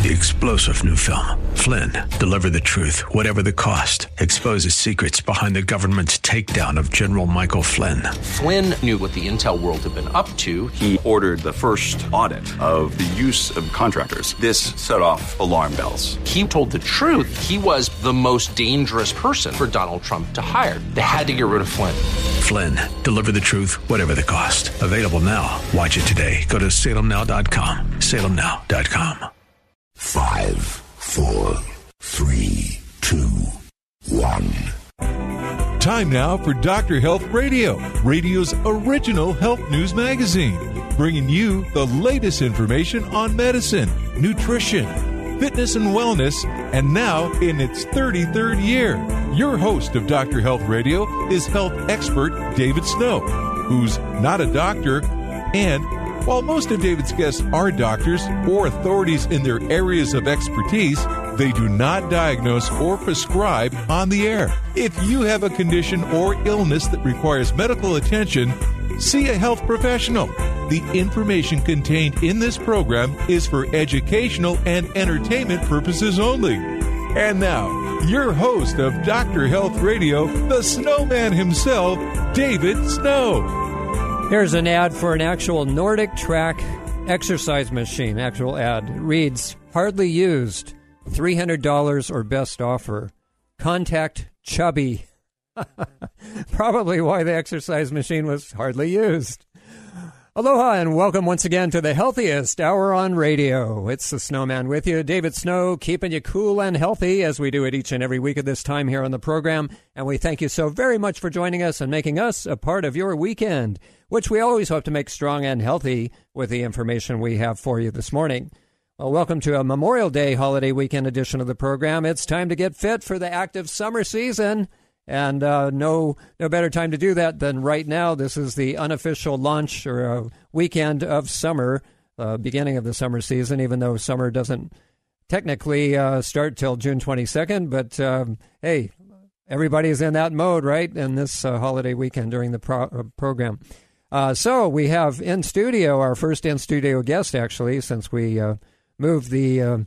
The explosive new film, Flynn, deliver the truth, whatever the cost, exposes secrets behind the government's takedown of General Michael Flynn. Flynn knew what the intel world had been up to. He ordered the first audit of the use of contractors. This set off alarm bells. He told the truth. He was the most dangerous person for Donald Trump to hire. They had to get rid of Flynn. Flynn, deliver the truth, whatever the cost. Available now. Watch it today. Go to salemnow.com. salemnow.com. 5, 4, 3, 2, 1. Time now for Dr. Health Radio, radio's original health news magazine, bringing you the latest information on medicine, nutrition, fitness and wellness, and now in its 33rd year. Your host of Dr. Health Radio is health expert David Snow, who's not a doctor, and while most of David's guests are doctors or authorities in their areas of expertise, they do not diagnose or prescribe on the air. If you have a condition or illness that requires medical attention, see a health professional. The information contained in this program is for educational and entertainment purposes only. And now, your host of Dr. Health Radio, the Snowman himself, David Snow. Here's an ad for an actual Nordic Track exercise machine. Actual ad. It reads, hardly used, $300 or best offer. Contact Chubby. Probably why the exercise machine was hardly used. Aloha and welcome once again to the healthiest hour on radio. It's the Snowman with you, David Snow, keeping you cool and healthy as we do it each and every week at this time here on the program. And we thank you so very much for joining us and making us a part of your weekend, which we always hope to make strong and healthy with the information we have for you this morning. Well, welcome to a Memorial Day holiday weekend edition of the program. It's time to get fit for the active summer season. And no better time to do that than right now. This is the unofficial launch or weekend of summer, beginning of the summer season, even though summer doesn't technically start till June 22nd. But, hey, everybody's in that mode, right, in this holiday weekend during the program. So we have in studio, our first in-studio guest, actually, since we moved the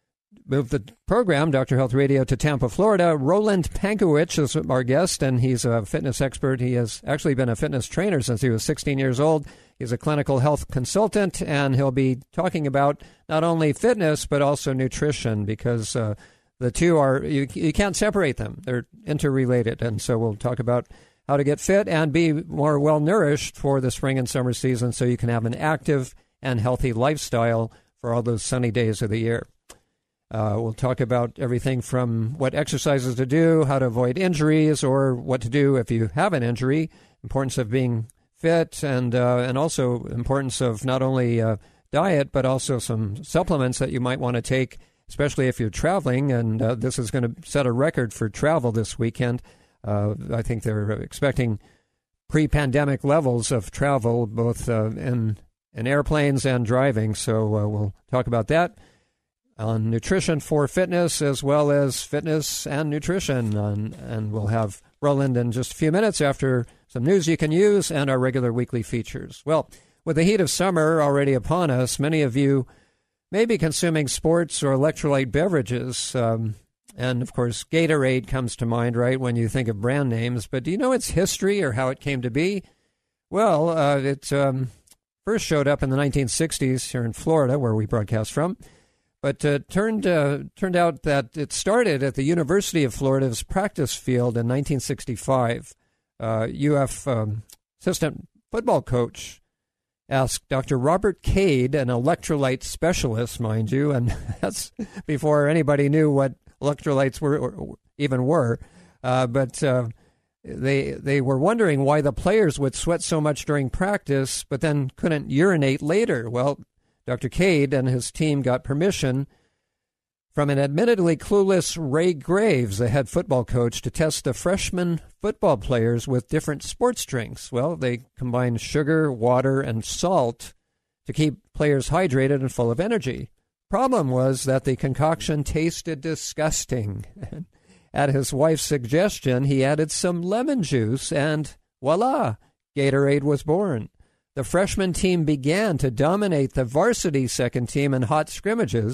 program, Dr. Health Radio, to Tampa, Florida. Roland Pankowitz is our guest, and he's a fitness expert. He has actually been a fitness trainer since he was 16 years old. He's a clinical health consultant, and he'll be talking about not only fitness, but also nutrition, because the two are, you can't separate them. They're interrelated, and so we'll talk about how to get fit and be more well-nourished for the spring and summer season so you can have an active and healthy lifestyle for all those sunny days of the year. We'll talk about everything from what exercises to do, how to avoid injuries, or what to do if you have an injury, importance of being fit, and also importance of not only diet, but also some supplements that you might want to take, especially if you're traveling. And this is going to set a record for travel this weekend. I think they're expecting pre-pandemic levels of travel, both in airplanes and driving. So we'll talk about that. On nutrition for fitness, as well as fitness and nutrition. And we'll have Roland in just a few minutes after some news you can use and our regular weekly features. Well, with the heat of summer already upon us, many of you may be consuming sports or electrolyte beverages. And, of course, Gatorade comes to mind, right, when you think of brand names. But do you know its history or how it came to be? Well, it first showed up in the 1960s here in Florida, where we broadcast from. But turned out that it started at the University of Florida's practice field in 1965. UF assistant football coach asked Dr. Robert Cade, an electrolyte specialist, mind you, and that's before anybody knew what electrolytes were. But they were wondering why the players would sweat so much during practice, but then couldn't urinate later. Well, Dr. Cade and his team got permission from an admittedly clueless Ray Graves, the head football coach, to test the freshman football players with different sports drinks. Well, they combined sugar, water, and salt to keep players hydrated and full of energy. Problem was that the concoction tasted disgusting. At his wife's suggestion, he added some lemon juice, and voila, Gatorade was born. The freshman team began to dominate the varsity second team in hot scrimmages,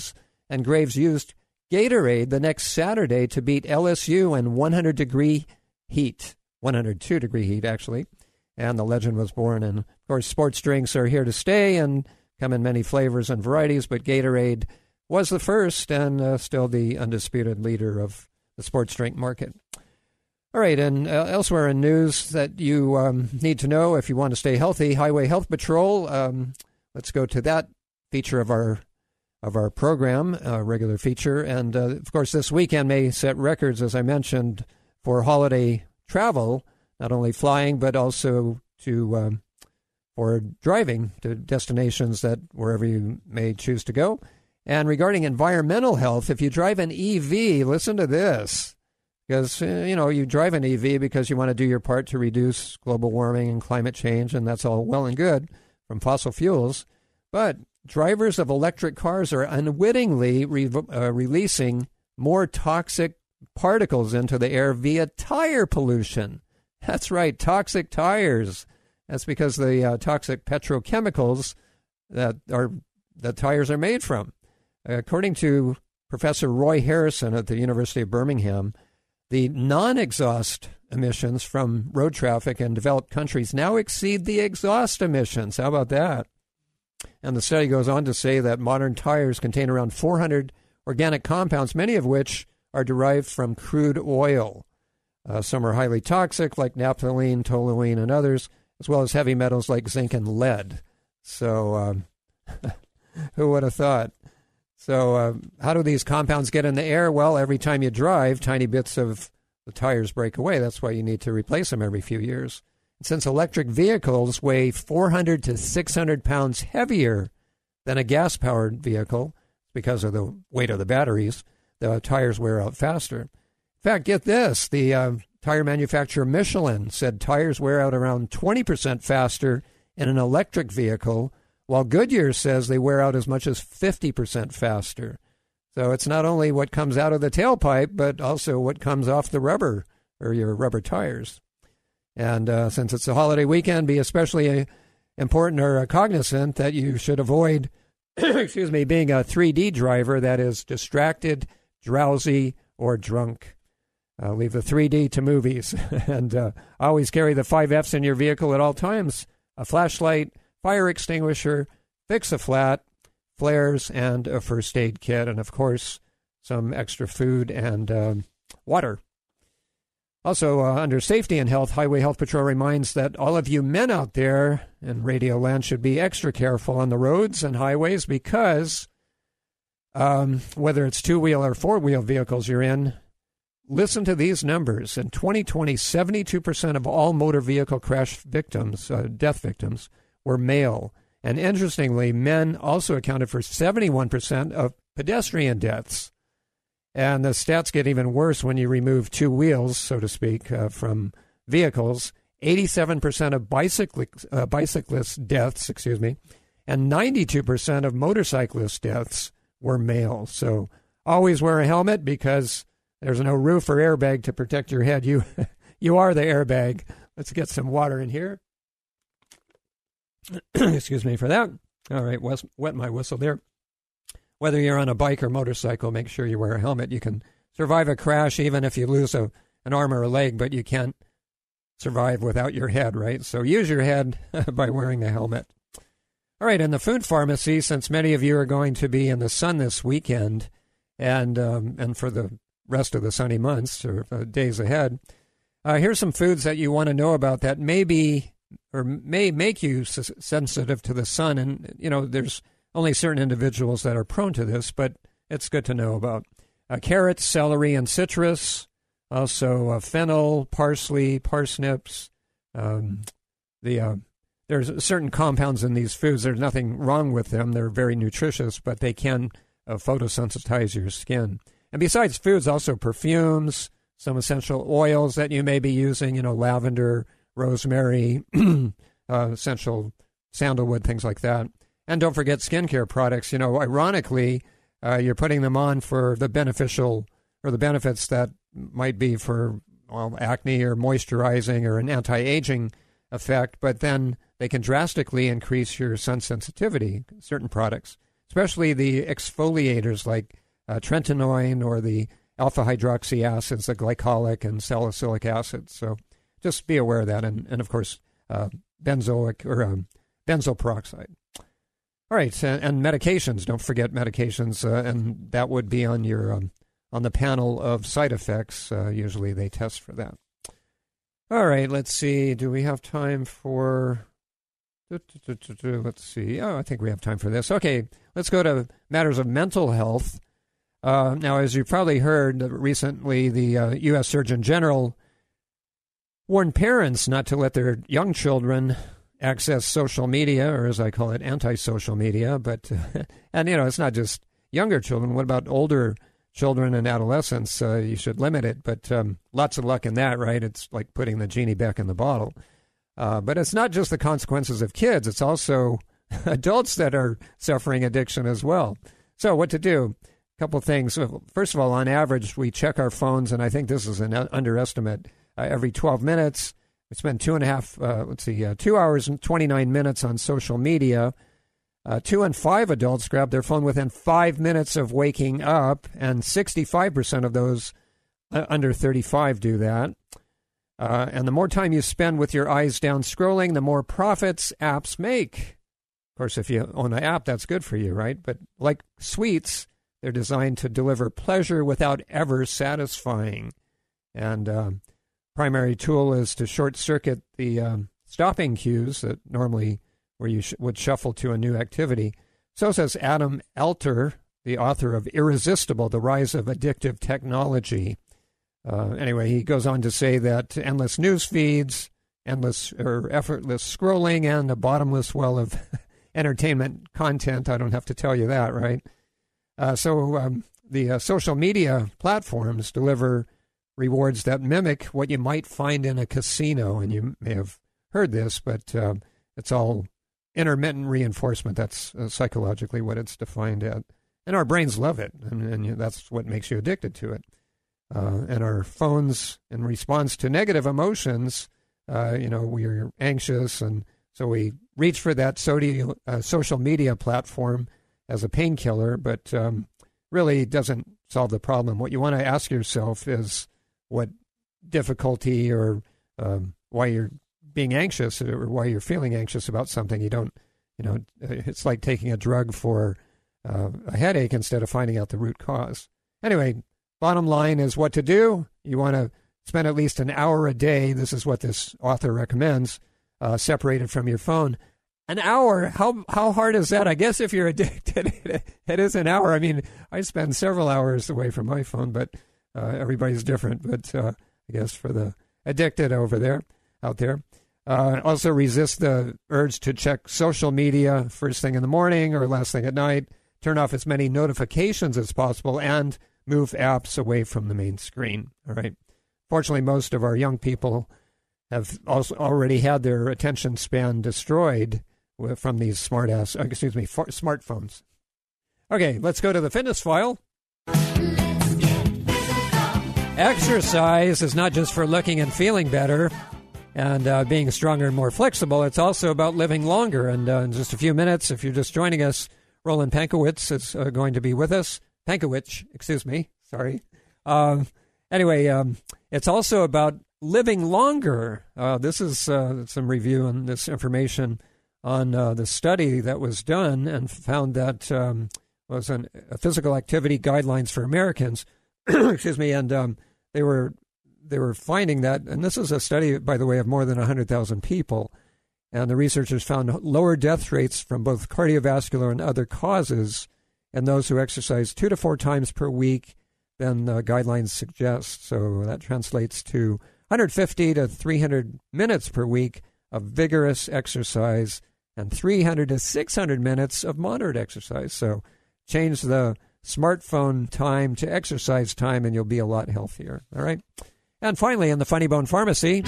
and Graves used Gatorade the next Saturday to beat LSU in 100-degree heat. 102-degree heat, actually. And the legend was born. And, of course, sports drinks are here to stay and come in many flavors and varieties, but Gatorade was the first and still the undisputed leader of the sports drink market. All right, and elsewhere in news that you need to know if you want to stay healthy, Highway Health Patrol. Let's go to that feature of our program, regular feature. And, of course, this weekend may set records, as I mentioned, for holiday travel, not only flying, but also to for driving to destinations that wherever you may choose to go. And regarding environmental health, if you drive an EV, listen to this. Because, you drive an EV because you want to do your part to reduce global warming and climate change, and that's all well and good from fossil fuels. But drivers of electric cars are unwittingly releasing more toxic particles into the air via tire pollution. That's right, toxic tires. That's because the toxic petrochemicals that tires are made from. According to Professor Roy Harrison at the University of Birmingham, the non-exhaust emissions from road traffic in developed countries now exceed the exhaust emissions. How about that? And the study goes on to say that modern tires contain around 400 organic compounds, many of which are derived from crude oil. Some are highly toxic, like naphthalene, toluene, and others, as well as heavy metals like zinc and lead. So who would have thought? So how do these compounds get in the air? Well, every time you drive, tiny bits of the tires break away. That's why you need to replace them every few years. And since electric vehicles weigh 400 to 600 pounds heavier than a gas-powered vehicle, because of the weight of the batteries, the tires wear out faster. In fact, get this. The tire manufacturer Michelin said tires wear out around 20% faster in an electric vehicle, while Goodyear says they wear out as much as 50% faster. So it's not only what comes out of the tailpipe, but also what comes off the rubber, or your rubber tires. And since it's a holiday weekend, be especially important or cognizant that you should avoid, being a 3D driver, that is distracted, drowsy, or drunk. Leave the 3D to movies. And always carry the 5 F's in your vehicle at all times. A flashlight, fire extinguisher, fix-a-flat, flares, and a first aid kit. And, of course, some extra food and water. Also, under safety and health, Highway Health Patrol reminds that all of you men out there in Radio Land should be extra careful on the roads and highways because whether it's two-wheel or four-wheel vehicles you're in, listen to these numbers. In 2020, 72% of all motor vehicle crash victims, death victims, were male. And interestingly, men also accounted for 71% of pedestrian deaths. And the stats get even worse when you remove two wheels, so to speak, from vehicles. 87% of bicyclist deaths, and 92% of motorcyclist deaths were male. So always wear a helmet because there's no roof or airbag to protect your head. You are the airbag. Let's get some water in here. Excuse me for that. All right, wet my whistle there. Whether you're on a bike or motorcycle, make sure you wear a helmet. You can survive a crash even if you lose an arm or a leg, but you can't survive without your head, right? So use your head by wearing a helmet. All right, in the food pharmacy, since many of you are going to be in the sun this weekend and for the rest of the sunny months or days ahead, here's some foods that you want to know about that may make you sensitive to the sun. And, there's only certain individuals that are prone to this, but it's good to know about. Carrots, celery, and citrus. Also fennel, parsley, parsnips. There's certain compounds in these foods. There's nothing wrong with them. They're very nutritious, but they can photosensitize your skin. And besides foods, also perfumes, some essential oils that you may be using, lavender, rosemary, essential sandalwood, things like that. And don't forget skincare products. Ironically, you're putting them on for the beneficial or the benefits that might be for acne or moisturizing or an anti-aging effect, but then they can drastically increase your sun sensitivity, certain products. especially the exfoliators like tretinoin or the alpha-hydroxy acids, the glycolic and salicylic acid. So just be aware of that. And of course, benzoyl peroxide. All right, and medications. Don't forget medications, and that would be on your on the panel of side effects. Usually they test for that. All right, let's see. Do we have time for... Let's see. Oh, I think we have time for this. Okay, let's go to matters of mental health. Now, as you've probably heard, recently the U.S. Surgeon General warned parents not to let their young children access social media, or as I call it, anti-social media. But and, it's not just younger children. What about older children and adolescents? You should limit it, but lots of luck in that, right? It's like putting the genie back in the bottle. But it's not just the consequences of kids. It's also adults that are suffering addiction as well. So what to do? A couple of things. First of all, on average, we check our phones, and I think this is an underestimate, every 12 minutes. We spend 2 hours and 29 minutes on social media. 2 in 5 adults grab their phone within 5 minutes of waking up, and 65% of those under 35 do that. And the more time you spend with your eyes down scrolling, the more profits apps make. Of course, if you own an app, that's good for you, right? But like sweets, they're designed to deliver pleasure without ever satisfying. And primary tool is to short-circuit the stopping cues that normally where you would shuffle to a new activity. So says Adam Alter, the author of Irresistible, The Rise of Addictive Technology. Anyway, he goes on to say that endless news feeds, endless or effortless scrolling, and a bottomless well of entertainment content. I don't have to tell you that, right? So the social media platforms deliver rewards that mimic what you might find in a casino. And you may have heard this, but it's all intermittent reinforcement. That's psychologically what it's defined at. And our brains love it, and that's what makes you addicted to it. And our phones, in response to negative emotions, we're anxious, and so we reach for that social media platform as a painkiller, but really doesn't solve the problem. What you want to ask yourself is what difficulty or why you're being anxious or why you're feeling anxious about something. You don't, it's like taking a drug for a headache instead of finding out the root cause. Anyway, bottom line is what to do. You want to spend at least an hour a day. This is what this author recommends, separated from your phone. An hour? How hard is that? I guess if you're addicted, it is an hour. I mean, I spend several hours away from my phone, but everybody's different. But I guess for the addicted out there. Also resist the urge to check social media first thing in the morning or last thing at night. Turn off as many notifications as possible and move apps away from the main screen. All right. Fortunately, most of our young people have also already had their attention span destroyed from these smartphones. Okay, let's go to the fitness file. Exercise is not just for looking and feeling better and being stronger and more flexible. It's also about living longer. And in just a few minutes, if you're just joining us, Roland Pankowitz is going to be with us. Anyway, it's also about living longer. This is some review on this information on the study that was done and found that was a physical activity guidelines for Americans. And they were finding that, and this is a study, by the way, of more than 100,000 people, and the researchers found lower death rates from both cardiovascular and other causes in those who exercise 2 to 4 times per week than the guidelines suggest. So that translates to 150 to 300 minutes per week of vigorous exercise and 300 to 600 minutes of moderate exercise. So change the smartphone time to exercise time and you'll be a lot healthier. All right. And finally, in the Funny Bone Pharmacy.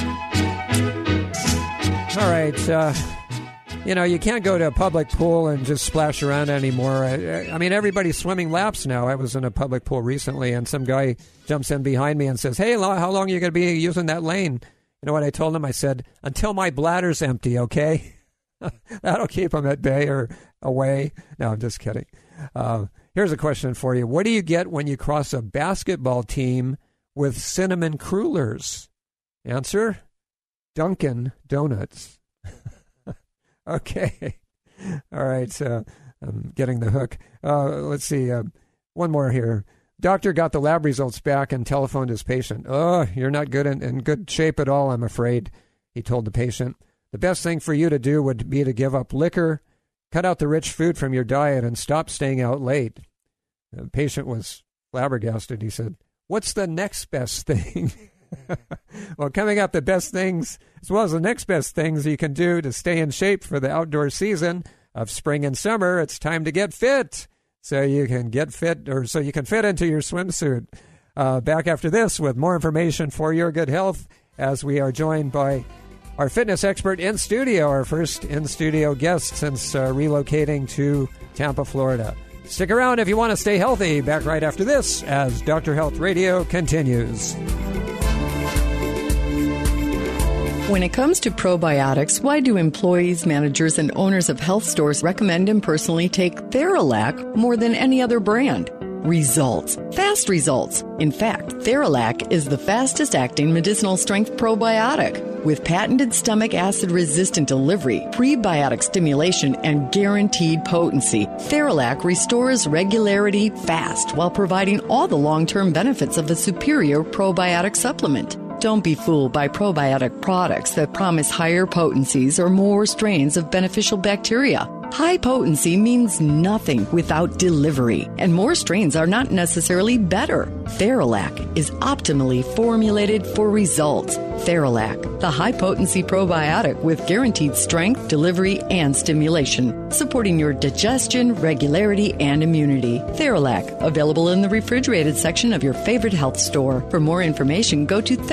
All right. You can't go to a public pool and just splash around anymore. I mean, everybody's swimming laps now. I was in a public pool recently, and some guy jumps in behind me and says, "Hey, how long are you going to be using that lane?" You know what I told him? I said, "Until my bladder's empty, okay?" That'll keep them at bay or away. No, I'm just kidding. Here's a question for you. What do you get when you cross a basketball team with cinnamon crullers? Answer, Dunkin' Donuts. Okay. All right. So I'm getting the hook. Let's see. One more here. Doctor got the lab results back and telephoned his patient. Oh, you're not good in good shape at all, I'm afraid, he told the patient. The best thing for you to do would be to give up liquor, cut out the rich food from your diet, and stop staying out late. The patient was flabbergasted. He said, what's the next best thing? Well, coming up, the best things, as well as the next best things you can do to stay in shape for the outdoor season of spring and summer, it's time to get fit. So you can get fit, or so you can fit into your swimsuit. Back after this with more information for your good health, as we are joined by our fitness expert in studio, our first in-studio guest since relocating to Tampa, Florida. Stick around if you want to stay healthy. Back right after this as Dr. Health Radio continues. When it comes to probiotics, why do employees, managers, and owners of health stores recommend and personally take Theralac more than any other brand? Results. Fast results. In fact, Theralac is the fastest acting medicinal strength probiotic. With patented stomach acid resistant delivery, prebiotic stimulation, and guaranteed potency, Theralac restores regularity fast while providing all the long-term benefits of the superior probiotic supplement. Don't be fooled by probiotic products that promise higher potencies or more strains of beneficial bacteria. High potency means nothing without delivery, and more strains are not necessarily better. Theralac is optimally formulated for results. Theralac, the high-potency probiotic with guaranteed strength, delivery, and stimulation, supporting your digestion, regularity, and immunity. Theralac, available in the refrigerated section of your favorite health store. For more information, go to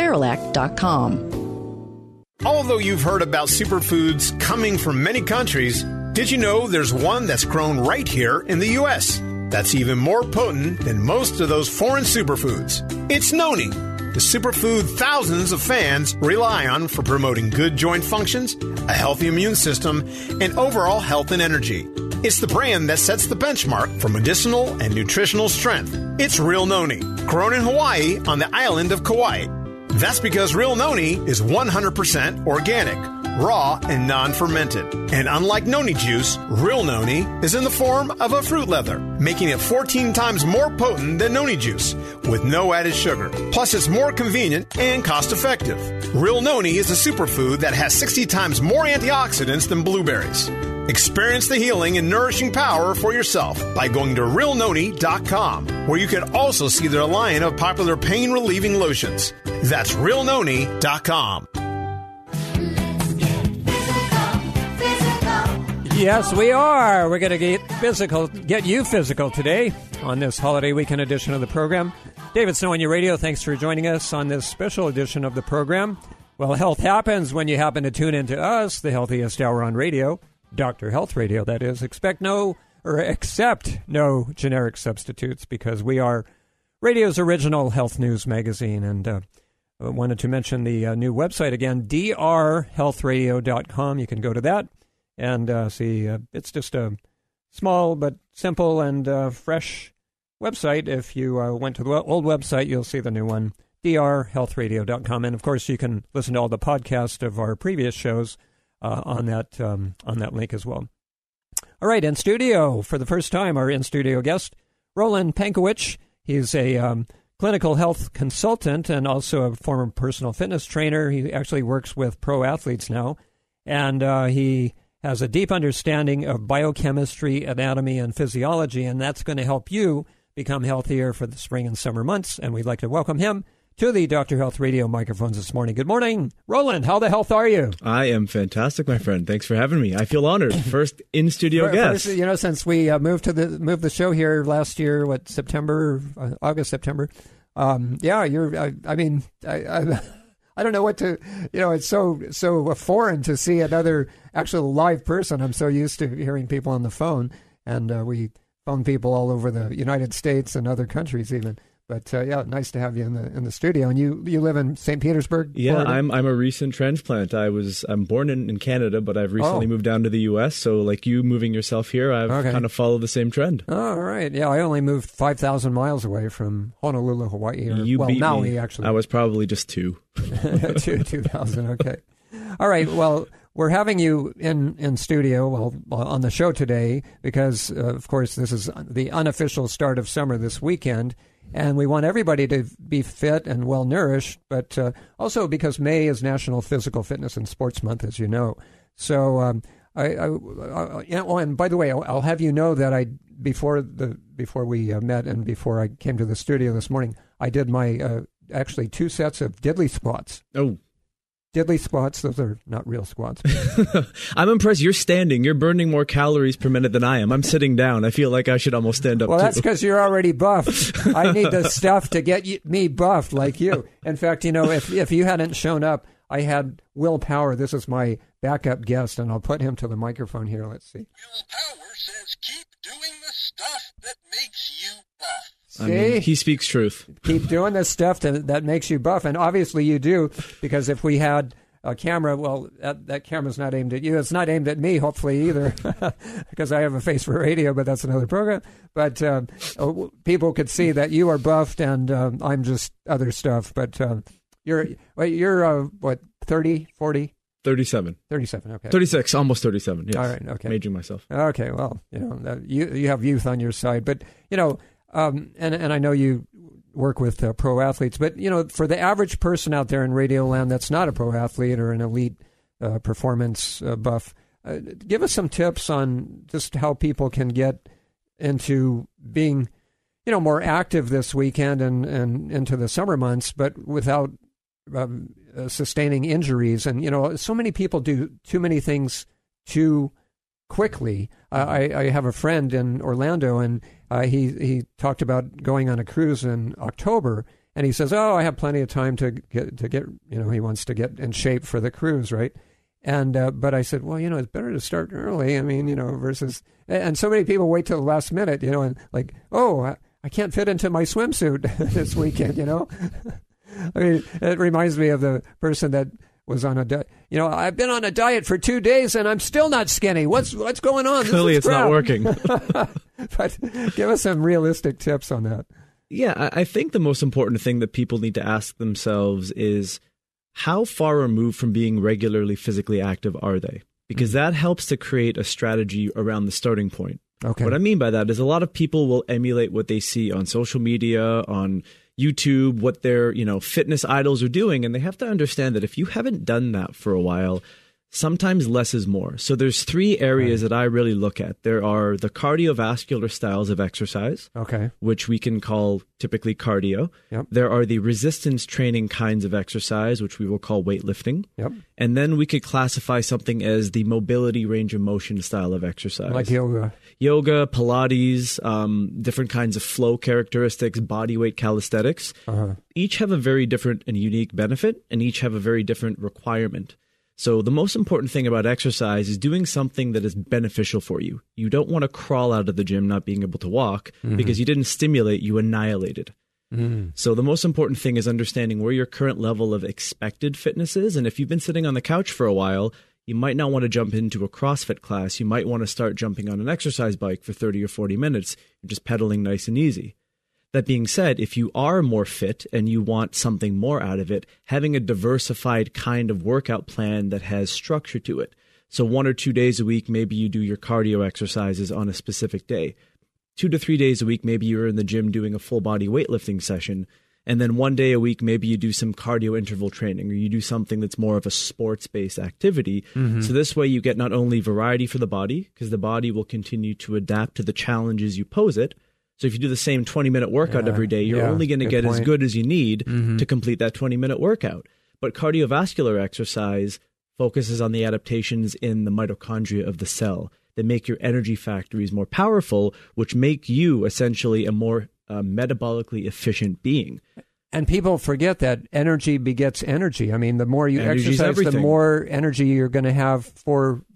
Theralac.com. Although you've heard about superfoods coming from many countries, did you know there's one that's grown right here in the U.S. that's even more potent than most of those foreign superfoods? It's Noni, the superfood thousands of fans rely on for promoting good joint functions, a healthy immune system, and overall health and energy. It's the brand that sets the benchmark for medicinal and nutritional strength. It's Real Noni, grown in Hawaii on the island of Kauai. That's because Real Noni is 100% organic, raw, and non-fermented. And unlike Noni juice, Real Noni is in the form of a fruit leather, making it 14 times more potent than Noni juice, with no added sugar. Plus, it's more convenient and cost-effective. Real Noni is a superfood that has 60 times more antioxidants than blueberries. Experience the healing and nourishing power for yourself by going to realnoni.com, where you can also see their line of popular pain-relieving lotions. That's realnoni.com. Yes, we are. We're going to get you physical today on this holiday weekend edition of the program. David Snow on your radio. Thanks for joining us on this special edition of the program. Well, health happens when you happen to tune into us, the healthiest hour on radio. Dr. Health Radio, that is. Accept no generic substitutes, because we are radio's original health news magazine. And I wanted to mention the new website again, drhealthradio.com. You can go to that and see. It's just a small but simple and fresh website. If you went to the old website, you'll see the new one, drhealthradio.com. And, of course, you can listen to all the podcasts of our previous shows on that link as well. All right, in studio for the first time, our in-studio guest, Roland Pankowich. He's a clinical health consultant and also a former personal fitness trainer. He actually works with pro athletes now, and he has a deep understanding of biochemistry, anatomy, and physiology, and that's going to help you become healthier for the spring and summer months. And we'd like to welcome him to the Dr. Health Radio microphones this morning. Good morning, Roland. How the health are you? I am fantastic, my friend. Thanks for having me. I feel honored. First in-studio guest. First, since we moved the show here last year, August, September. I don't know what to, it's so foreign to see another actual live person. I'm so used to hearing people on the phone, and we phone people all over the United States and other countries even. But yeah, nice to have you in the studio. And you live in St. Petersburg, Yeah, Florida? I'm a recent transplant. I'm born in Canada, but I've recently moved down to the U.S. So like you moving yourself here, I've kind of followed the same trend. Oh, right. Yeah, I only moved 5,000 miles away from Honolulu, Hawaii. Maui, actually. I was probably just 2. 2,000, okay. All right, well, we're having you in studio, on the show today, because, of course, this is the unofficial start of summer this weekend, and we want everybody to be fit and well-nourished, but also because May is National Physical Fitness and Sports Month, as you know. So, and by the way, I'll have you know that before we met and before I came to the studio this morning, I did my actually 2 sets of diddly squats. Oh. Diddly squats, those are not real squats. I'm impressed. You're standing. You're burning more calories per minute than I am. I'm sitting down. I feel like I should almost stand up, Well, too. that's because you're already buffed. I need the stuff to get me buffed like you. In fact, if you hadn't shown up, I had Will Power. This is my backup guest, and I'll put him to the microphone here. Let's see. Will Power says keep doing the stuff that makes you buff. See? I mean, he speaks truth. Keep doing this stuff that makes you buff, and obviously you do, because if we had a camera, well, that camera's not aimed at you. It's not aimed at me, hopefully, either, because I have a face for radio, but that's another program. But people could see that you are buffed, and I'm just other stuff. But you're what, 30, 40? 37. 37, okay. 36, almost 37, yes. All right, okay. I'm aging myself. Okay, well, you have youth on your side. But, and I know you work with pro athletes, but, for the average person out there in Radio Land that's not a pro athlete or an elite performance buff, give us some tips on just how people can get into being, more active this weekend and into the summer months, but without sustaining injuries. And, so many people do too many things too quickly. I have a friend in Orlando, and he talked about going on a cruise in October, and he says, I have plenty of time to get he wants to get in shape for the cruise, right? And but I said, well, it's better to start early. I mean, versus, and so many people wait till the last minute, and like, I can't fit into my swimsuit this weekend, I mean, it reminds me of the person that was on a diet. I've been on a diet for 2 days and I'm still not skinny. What's going on? Clearly it's not working. But give us some realistic tips on that. Yeah, I think the most important thing that people need to ask themselves is how far removed from being regularly physically active are they? Because that helps to create a strategy around the starting point. Okay. What I mean by that is a lot of people will emulate what they see on social media, on YouTube, what their, fitness idols are doing. And they have to understand that if you haven't done that for a while, sometimes less is more. So there's 3 areas that I really look at. There are the cardiovascular styles of exercise, which we can call typically cardio. Yep. There are the resistance training kinds of exercise, which we will call weightlifting. Yep. And then we could classify something as the mobility range of motion style of exercise. Like yoga. Yoga, Pilates, different kinds of flow characteristics, body weight calisthenics. Each have a very different and unique benefit, and each have a very different requirement. So the most important thing about exercise is doing something that is beneficial for you. You don't want to crawl out of the gym not being able to walk because you didn't stimulate, you annihilated. So the most important thing is understanding where your current level of expected fitness is. And if you've been sitting on the couch for a while, you might not want to jump into a CrossFit class. You might want to start jumping on an exercise bike for 30 or 40 minutes, just pedaling nice and easy. That being said, if you are more fit and you want something more out of it, having a diversified kind of workout plan that has structure to it. So 1 or 2 days a week, maybe you do your cardio exercises on a specific day. 2 to 3 days a week, maybe you're in the gym doing a full body weightlifting session. And then 1 day a week, maybe you do some cardio interval training, or you do something that's more of a sports-based activity. So this way you get not only variety for the body, because the body will continue to adapt to the challenges you pose it. So if you do the same 20-minute workout every day, you're only going to get as good as you need to complete that 20-minute workout. But cardiovascular exercise focuses on the adaptations in the mitochondria of the cell that make your energy factories more powerful, which make you essentially a more metabolically efficient being. And people forget that energy begets energy. I mean, the more you Energy's exercise, everything. the more energy you're going to have for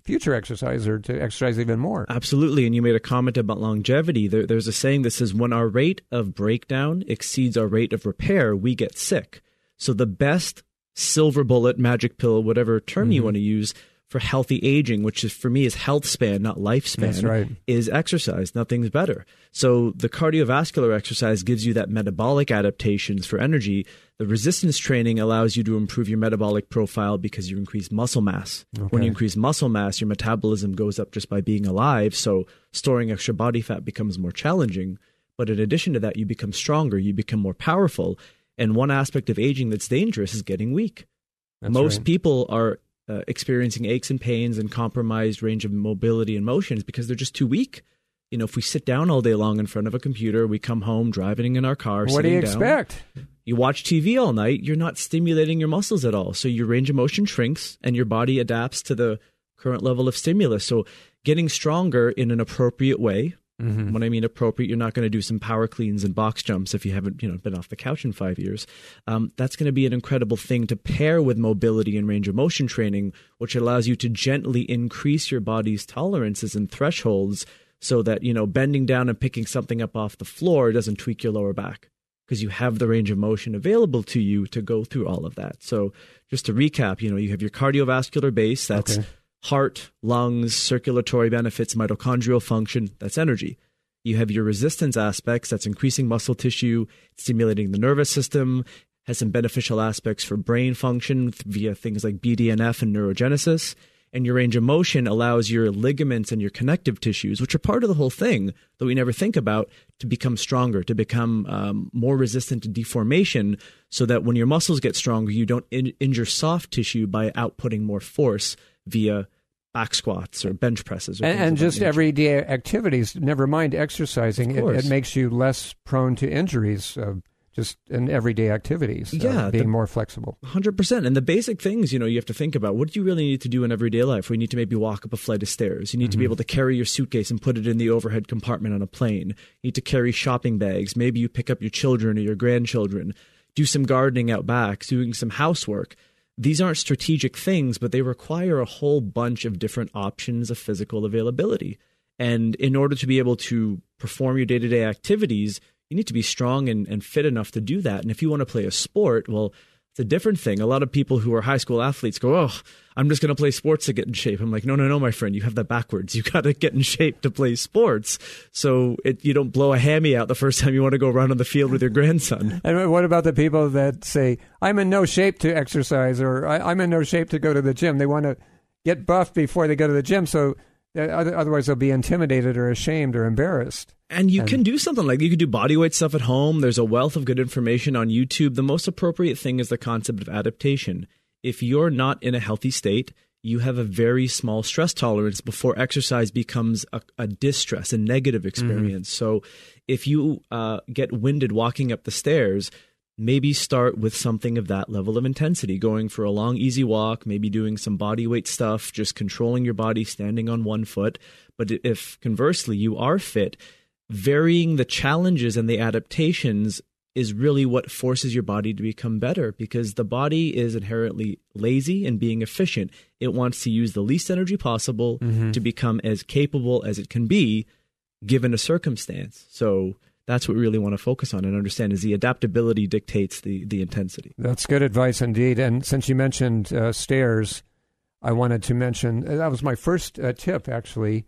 future exercise or to exercise even more. Absolutely. And you made a comment about longevity. There's a saying that says when our rate of breakdown exceeds our rate of repair, we get sick. So the best silver bullet, magic pill, whatever term you want to use for healthy aging, which is for me is health span, not lifespan, That's right. is exercise. Nothing's better. So the cardiovascular exercise gives you that metabolic adaptations for energy. The resistance training allows you to improve your metabolic profile because you increase muscle mass. Okay. When you increase muscle mass, your metabolism goes up just by being alive. So storing extra body fat becomes more challenging. But in addition to that, you become stronger, you become more powerful. And one aspect of aging that's dangerous is getting weak. Most people are experiencing aches and pains and compromised range of mobility and motions because they're just too weak. You know, if we sit down all day long in front of a computer, we come home driving in our car, What do you sitting down. expect? You watch TV all night, you're not stimulating your muscles at all. So your range of motion shrinks and your body adapts to the current level of stimulus. So getting stronger in an appropriate way. When I mean appropriate, you're not going to do some power cleans and box jumps if you haven't, been off the couch in 5 years. That's going to be an incredible thing to pair with mobility and range of motion training, which allows you to gently increase your body's tolerances and thresholds so that, bending down and picking something up off the floor doesn't tweak your lower back because you have the range of motion available to you to go through all of that. So just to recap, you have your cardiovascular base, that's heart, lungs, circulatory benefits, mitochondrial function, that's energy. You have your resistance aspects, that's increasing muscle tissue, stimulating the nervous system, has some beneficial aspects for brain function via things like BDNF and neurogenesis. And your range of motion allows your ligaments and your connective tissues, which are part of the whole thing that we never think about, to become stronger, to become more resistant to deformation, so that when your muscles get stronger, you don't injure soft tissue by outputting more force via back squats or bench presses. Or and just everyday activities, never mind exercising, it makes you less prone to injuries. Just in everyday activities, being more flexible. 100%. And the basic things, you have to think about, what do you really need to do in everyday life? We need to maybe walk up a flight of stairs. You need to be able to carry your suitcase and put it in the overhead compartment on a plane. You need to carry shopping bags. Maybe you pick up your children or your grandchildren. Do some gardening out back, doing some housework. These aren't strategic things, but they require a whole bunch of different options of physical availability. And in order to be able to perform your day-to-day activities, you need to be strong and fit enough to do that. And if you want to play a sport, well, it's a different thing. A lot of people who are high school athletes go, oh, I'm just going to play sports to get in shape. I'm like, no, my friend, you have that backwards. You got to get in shape to play sports. So you don't blow a hammy out the first time you want to go run on the field with your grandson. And what about the people that say, I'm in no shape to exercise, or I'm in no shape to go to the gym? They want to get buffed before they go to the gym, so otherwise they'll be intimidated or ashamed or embarrassed. And you can do something like, you can do bodyweight stuff at home. There's a wealth of good information on YouTube. The most appropriate thing is the concept of adaptation. If you're not in a healthy state, you have a very small stress tolerance before exercise becomes a distress, a negative experience. So if you get winded walking up the stairs, maybe start with something of that level of intensity, going for a long, easy walk, maybe doing some body weight stuff, just controlling your body, standing on one foot. But if conversely you are fit, varying the challenges and the adaptations is really what forces your body to become better, because the body is inherently lazy and being efficient. It wants to use the least energy possible to become as capable as it can be given a circumstance. So that's what we really want to focus on and understand, is the adaptability dictates the intensity. That's good advice indeed. And since you mentioned stairs, I wanted to mention, that was my first tip actually,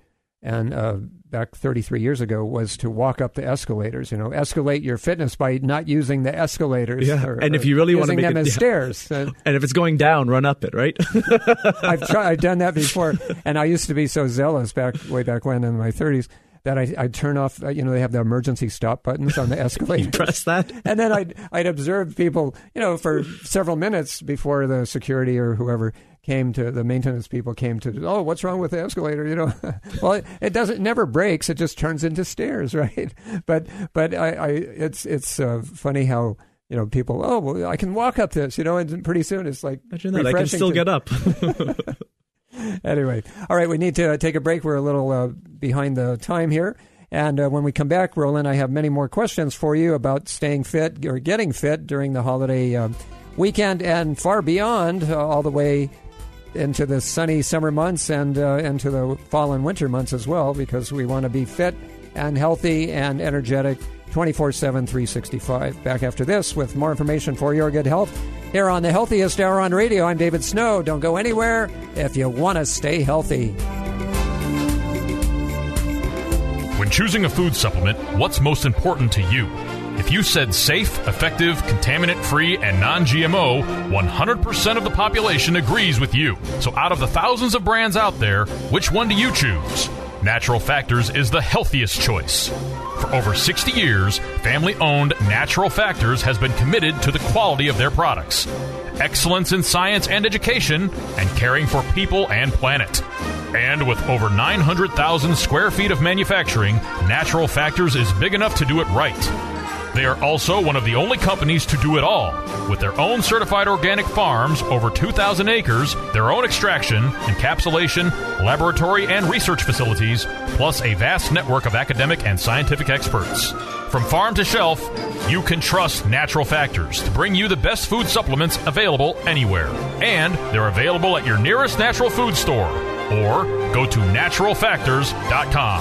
and back 33 years ago, was to walk up the escalators. Escalate your fitness by not using the escalators. Yeah, and if you really want to make them as stairs. And if it's going down, run up it, right? I've done that before, and I used to be so zealous way back when in my 30s that I'd turn off. They have the emergency stop buttons on the escalator. You press that, and then I'd observe people, for several minutes before the security or whoever the maintenance people came to, oh, what's wrong with the escalator? Well, it never breaks. It just turns into stairs, right? But it's funny how, people, oh, well, I can walk up this, and pretty soon it's like, imagine that, I can still get up. Anyway, all right, we need to take a break. We're a little behind the time here. And when we come back, Roland, I have many more questions for you about staying fit or getting fit during the holiday weekend and far beyond, all the way into the sunny summer months and into the fall and winter months as well, because we want to be fit and healthy and energetic 24/7, 365. Back after this with more information for your good health here on the Healthiest Hour on Radio. I'm David Snow. Don't go anywhere if you want to stay healthy. When choosing a food supplement, what's most important to you? If you said safe, effective, contaminant-free, and non-GMO, 100% of the population agrees with you. So out of the thousands of brands out there, which one do you choose? Natural Factors is the healthiest choice. For over 60 years, family-owned Natural Factors has been committed to the quality of their products, excellence in science and education, and caring for people and planet. And with over 900,000 square feet of manufacturing, Natural Factors is big enough to do it right. They are also one of the only companies to do it all, with their own certified organic farms, over 2,000 acres, their own extraction, encapsulation, laboratory, and research facilities, plus a vast network of academic and scientific experts. From farm to shelf, you can trust Natural Factors to bring you the best food supplements available anywhere. And they're available at your nearest natural food store, or go to naturalfactors.com.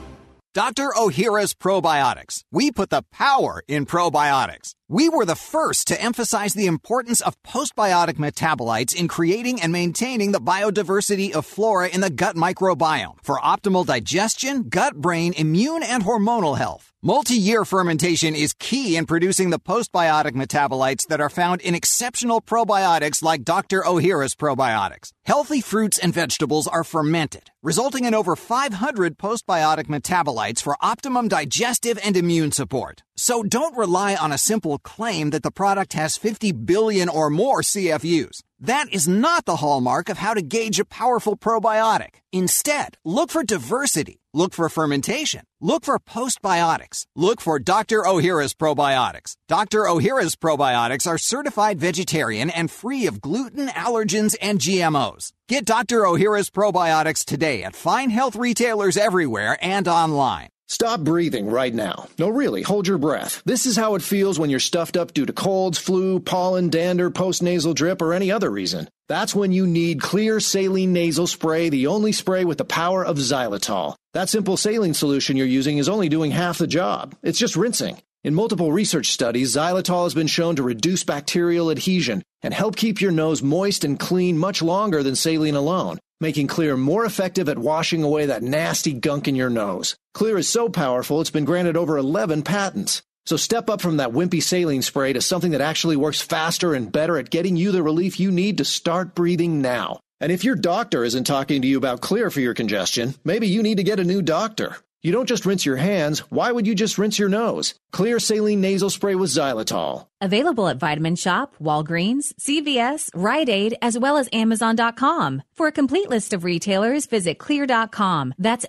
Dr. Ohhira's Probiotics. We put the power in probiotics. We were the first to emphasize the importance of postbiotic metabolites in creating and maintaining the biodiversity of flora in the gut microbiome for optimal digestion, gut-brain, immune, and hormonal health. Multi-year fermentation is key in producing the postbiotic metabolites that are found in exceptional probiotics like Dr. Ohhira's Probiotics. Healthy fruits and vegetables are fermented, resulting in over 500 postbiotic metabolites for optimum digestive and immune support. So don't rely on a simple claim that the product has 50 billion or more CFUs. That is not the hallmark of how to gauge a powerful probiotic. Instead, look for diversity. Look for fermentation. Look for postbiotics. Look for Dr. Ohhira's Probiotics. Dr. Ohhira's Probiotics are certified vegetarian and free of gluten, allergens, and GMOs. Get Dr. Ohhira's Probiotics today at fine health retailers everywhere and online. Stop breathing right now. No, really, hold your breath. This is how it feels when you're stuffed up due to colds, flu, pollen, dander, postnasal drip, or any other reason. That's when you need Clear Saline Nasal Spray, the only spray with the power of xylitol. That simple saline solution you're using is only doing half the job. It's just rinsing. In multiple research studies, xylitol has been shown to reduce bacterial adhesion and help keep your nose moist and clean much longer than saline alone, making Clear more effective at washing away that nasty gunk in your nose. Clear is so powerful, it's been granted over 11 patents. So step up from that wimpy saline spray to something that actually works faster and better at getting you the relief you need to start breathing now. And if your doctor isn't talking to you about Clear for your congestion, maybe you need to get a new doctor. You don't just rinse your hands. Why would you just rinse your nose? Clear Saline Nasal Spray with xylitol. Available at Vitamin Shoppe, Walgreens, CVS, Rite Aid, as well as Amazon.com. For a complete list of retailers, visit Clear.com. That's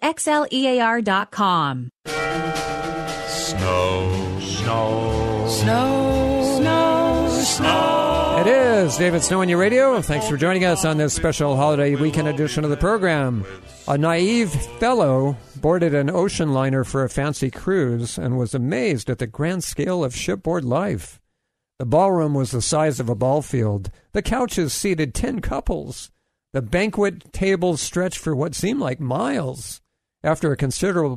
XLEAR.com. Snow, snow, snow, snow, snow. It is David Snow on your radio. Thanks for joining us on this special holiday weekend edition of the program. A naive fellow boarded an ocean liner for a fancy cruise and was amazed at the grand scale of shipboard life. The ballroom was the size of a ball field. The couches seated 10 couples. The banquet tables stretched for what seemed like miles. After a considerable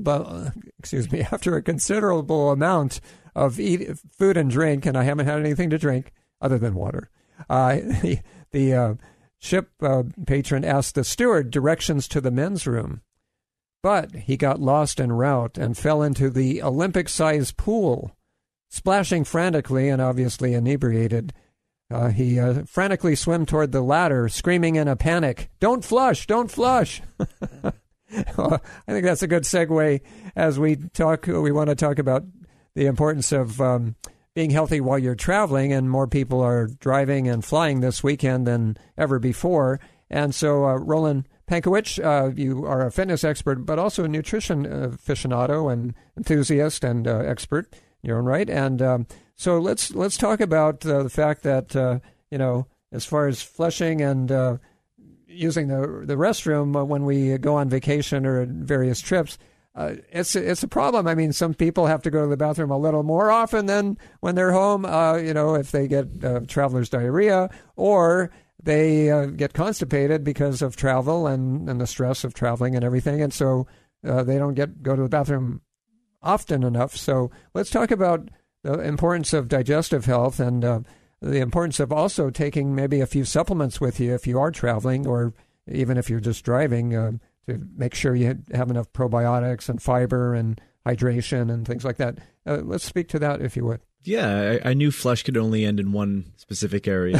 amount of food and drink, and I haven't had anything to drink other than water, the ship patron asked the steward directions to the men's room. But he got lost en route and fell into the Olympic-sized pool. Splashing frantically and obviously inebriated, he frantically swam toward the ladder, screaming in a panic, "Don't flush! Don't flush!" Well, I think that's a good segue as we want to talk about the importance of being healthy while you're traveling, and more people are driving and flying this weekend than ever before. And so, Roland Pankowicz, you are a fitness expert, but also a nutrition aficionado and enthusiast and expert in your own right. And so let's talk about the fact that, as far as flushing and using the restroom when we go on vacation or various trips, it's a problem. I mean, some people have to go to the bathroom a little more often than when they're home, if they get traveler's diarrhea, or they get constipated because of travel and the stress of traveling and everything, and so they don't go to the bathroom often enough. So let's talk about the importance of digestive health and the importance of also taking maybe a few supplements with you if you are traveling, or even if you're just driving, to make sure you have enough probiotics and fiber and hydration and things like that. Let's speak to that, if you would. Yeah, I knew flesh could only end in one specific area.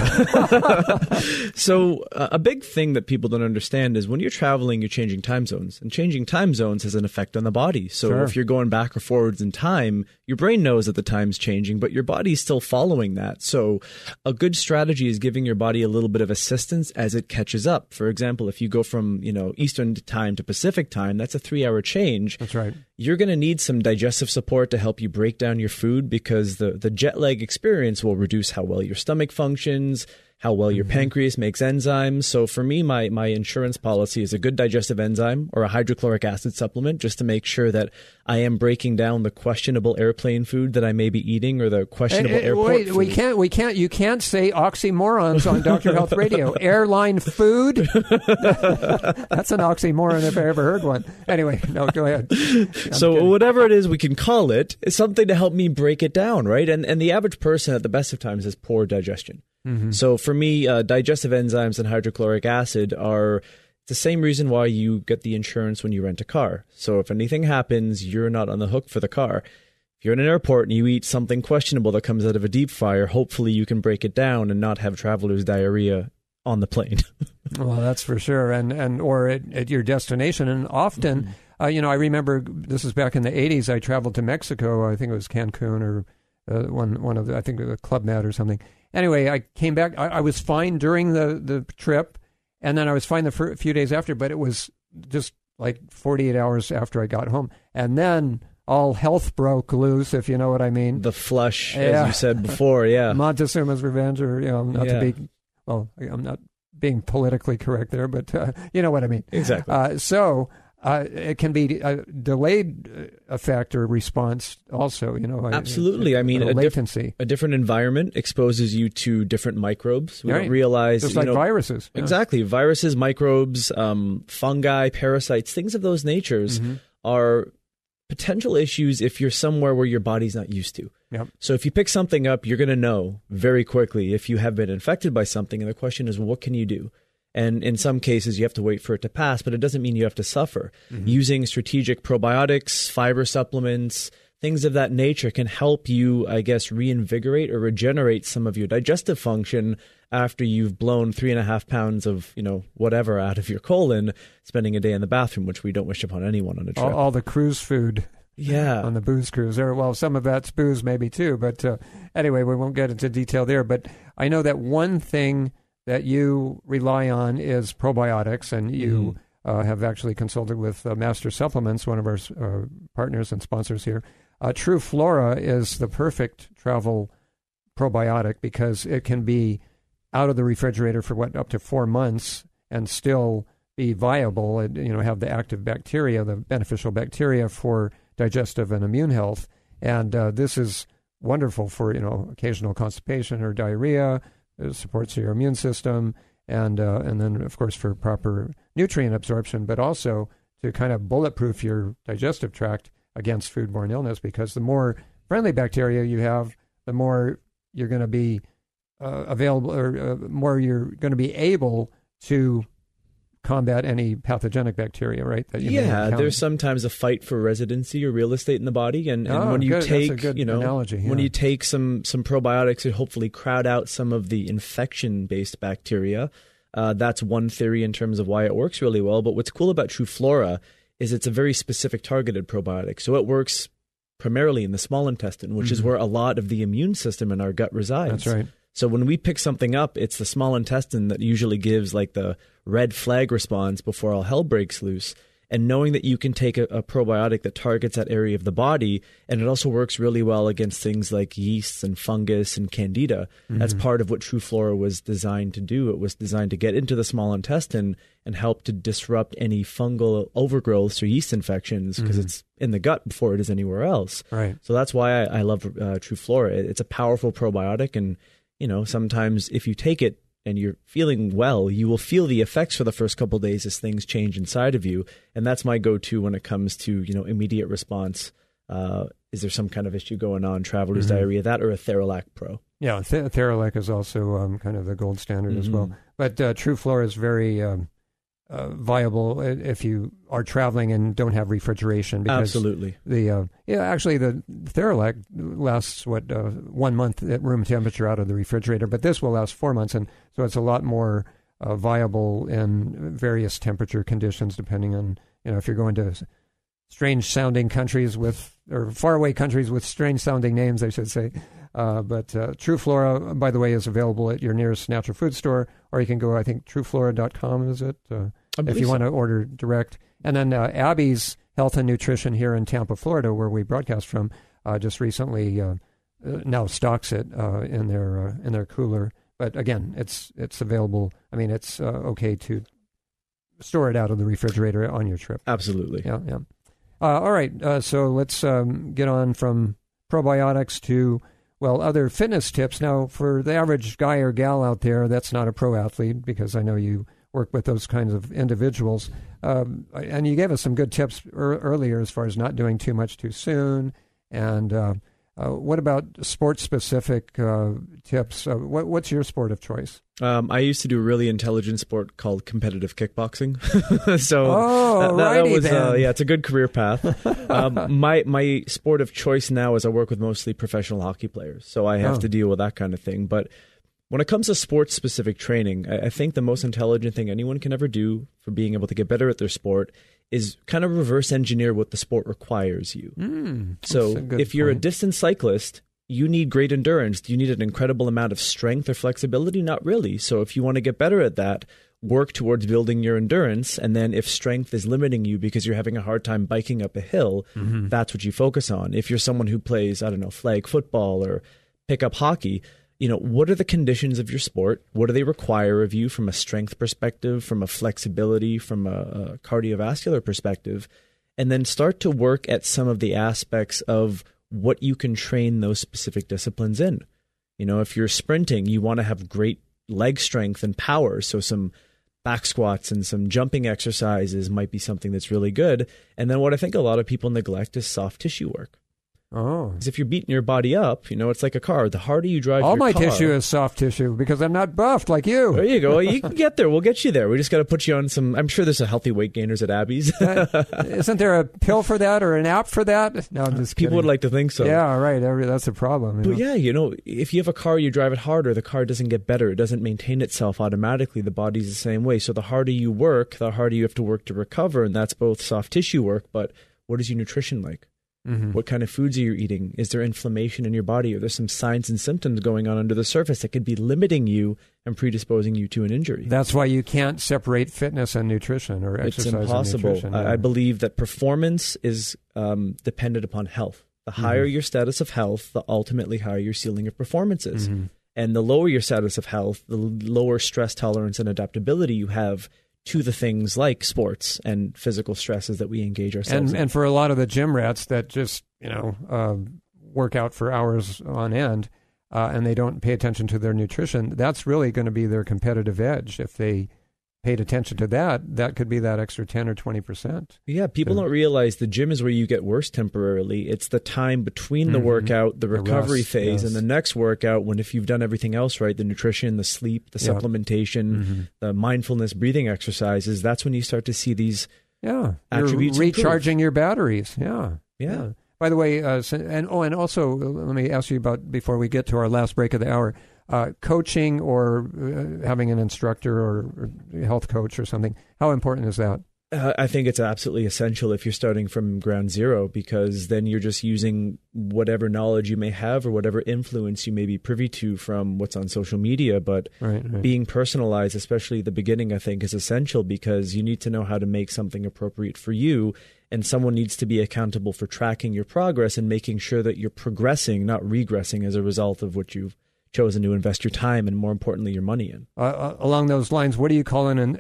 So a big thing that people don't understand is when you're traveling, you're changing time zones. And changing time zones has an effect on the body. So if you're going back or forwards in time, your brain knows that the time's changing, but your body's still following that. So a good strategy is giving your body a little bit of assistance as it catches up. For example, if you go from Eastern time to Pacific time, that's a 3-hour change. That's right. You're going to need some digestive support to help you break down your food, because the jet lag experience will reduce how well your stomach functions, how well your pancreas makes enzymes. So for me, my insurance policy is a good digestive enzyme or a hydrochloric acid supplement, just to make sure that I am breaking down the questionable airplane food that I may be eating, or the questionable airport food. You can't say oxymorons on Dr. Health Radio. Airline food? That's an oxymoron if I ever heard one. Anyway, no, go ahead. So whatever it is we can call it, it's something to help me break it down, right? And the average person at the best of times has poor digestion. Mm-hmm. So for me, digestive enzymes and hydrochloric acid are the same reason why you get the insurance when you rent a car. So if anything happens, you're not on the hook for the car. If you're in an airport and you eat something questionable that comes out of a deep fryer, hopefully you can break it down and not have traveler's diarrhea on the plane. Well, that's for sure. And or at your destination. And often, I remember this is back in the 80s, I traveled to Mexico. I think it was Cancun or one of the, I think it was Club Med or something. Anyway, I came back. I was fine during the trip, and then I was fine the few days after, but it was just like 48 hours after I got home. And then all health broke loose, if you know what I mean. The flush, as you said before, yeah. Montezuma's revenge, or, I'm not being politically correct there, but you know what I mean. Exactly. So it can be a delayed effect or response also, Absolutely. I mean, latency. A different environment exposes you to different microbes. We don't realize. Just like viruses. Yeah. Exactly. Viruses, microbes, fungi, parasites, things of those natures are potential issues if you're somewhere where your body's not used to. Yep. So if you pick something up, you're going to know very quickly if you have been infected by something. And the question is, what can you do? And in some cases, you have to wait for it to pass, but it doesn't mean you have to suffer. Using strategic probiotics, fiber supplements, things of that nature can help you, I guess, reinvigorate or regenerate some of your digestive function after you've blown 3.5 pounds of, whatever out of your colon, spending a day in the bathroom, which we don't wish upon anyone on a trip. All the cruise food. Yeah. On the booze cruise. Well, some of that's booze maybe too, but anyway, we won't get into detail there. But I know that one thing that you rely on is probiotics, and you have actually consulted with Master Supplements, one of our partners and sponsors here. True Flora is the perfect travel probiotic because it can be out of the refrigerator for up to 4 months and still be viable and have the active bacteria, the beneficial bacteria for digestive and immune health. And this is wonderful for occasional constipation or diarrhea. It supports your immune system, and then, of course, for proper nutrient absorption, but also to kind of bulletproof your digestive tract against foodborne illness, because the more friendly bacteria you have, the more you're going to be available, or more you're going to be able to combat any pathogenic bacteria, right? That you may encounter. There's sometimes a fight for residency or real estate in the body, and when you good. take, That's a good analogy, when you take some probiotics, it hopefully crowd out some of the infection-based bacteria. That's one theory in terms of why it works really well. But what's cool about True Flora is it's a very specific targeted probiotic. So it works primarily in the small intestine, which is where a lot of the immune system in our gut resides. That's right. So when we pick something up, it's the small intestine that usually gives like the red flag response before all hell breaks loose. And knowing that you can take a probiotic that targets that area of the body, and it also works really well against things like yeasts and fungus and candida. That's part of what True Flora was designed to do. It was designed to get into the small intestine and help to disrupt any fungal overgrowths or yeast infections, because it's in the gut before it is anywhere else. Right. So that's why I love True Flora. It's a powerful probiotic, and sometimes if you take it and you're feeling well, you will feel the effects for the first couple of days as things change inside of you. And that's my go-to when it comes to, immediate response. Is there some kind of issue going on, traveler's diarrhea, that or a Theralac Pro? Yeah, Theralac is also kind of the gold standard as well. But TruFlora is very viable if you are traveling and don't have refrigeration. Because absolutely. The Theralac lasts 1 month at room temperature out of the refrigerator, but this will last 4 months, and so it's a lot more viable in various temperature conditions, depending on if you're going to strange sounding countries or faraway countries with strange sounding names, I should say. But TruFlora, by the way, is available at your nearest natural food store, or you can go, I think, TruFlora.com, is it? If you want to order direct. And then Abby's Health and Nutrition here in Tampa, Florida, where we broadcast from, just recently now stocks it in their cooler. But again, it's available. I mean, it's okay to store it out of the refrigerator on your trip. Absolutely. Yeah. All right, so let's get on from probiotics to, other fitness tips. Now, for the average guy or gal out there that's not a pro athlete, because I know you work with those kinds of individuals, and you gave us some good tips earlier as far as not doing too much too soon. And what about sport-specific tips? What's your sport of choice? I used to do a really intelligent sport called competitive kickboxing. So that was it's a good career path. My sport of choice now is I work with mostly professional hockey players, so I have to deal with that kind of thing. But when it comes to sports-specific training, I think the most intelligent thing anyone can ever do for being able to get better at their sport is kind of reverse engineer what the sport requires you. So if you're a distance cyclist, you need great endurance. Do you need an incredible amount of strength or flexibility? Not really. So if you want to get better at that, work towards building your endurance. And then if strength is limiting you because you're having a hard time biking up a hill, that's what you focus on. If you're someone who plays, flag football or pickup hockey, what are the conditions of your sport? What do they require of you from a strength perspective, from a flexibility, from a cardiovascular perspective? And then start to work at some of the aspects of what you can train those specific disciplines in. If you're sprinting, you want to have great leg strength and power. So some back squats and some jumping exercises might be something that's really good. And then what I think a lot of people neglect is soft tissue work. Oh. Because if you're beating your body up, it's like a car. The harder you drive all your car... All my tissue is soft tissue because I'm not buffed like you. There you go. You can get there. We'll get you there. We just got to put you on some... I'm sure there's a healthy weight gainers at Abby's. Isn't there a pill for that or an app for that? No, I'm just kidding. People would like to think so. Yeah, right. That's a problem. But if you have a car, you drive it harder, the car doesn't get better. It doesn't maintain itself automatically. The body's the same way. So the harder you work, the harder you have to work to recover. And that's both soft tissue work, but what is your nutrition like? What kind of foods are you eating? Is there inflammation in your body? Are there some signs and symptoms going on under the surface that could be limiting you and predisposing you to an injury? That's why you can't separate fitness and nutrition or exercise. It's impossible. And nutrition. I believe that performance is dependent upon health. The higher your status of health, the ultimately higher your ceiling of performance is. And the lower your status of health, the lower stress tolerance and adaptability you have to the things like sports and physical stresses that we engage ourselves in. And for a lot of the gym rats that just, work out for hours on end and they don't pay attention to their nutrition, that's really going to be their competitive edge. If they paid attention to that could be that extra 10 or 20%. Yeah, people don't realize the gym is where you get worse temporarily. It's the time between the workout, the recovery phase, and the next workout when if you've done everything else right, the nutrition, the sleep, the supplementation, the mindfulness breathing exercises, that's when you start to see these attributes You're recharging improve. Your batteries. Yeah. By the way, and also let me ask you about, before we get to our last break of the hour, coaching or having an instructor or health coach or something. How important is that? I think it's absolutely essential if you're starting from ground zero, because then you're just using whatever knowledge you may have or whatever influence you may be privy to from what's on social media. But being personalized, especially at the beginning, I think is essential, because you need to know how to make something appropriate for you. And someone needs to be accountable for tracking your progress and making sure that you're progressing, not regressing as a result of what you've chosen to invest your time and, more importantly, your money in. Along those lines, what do you call an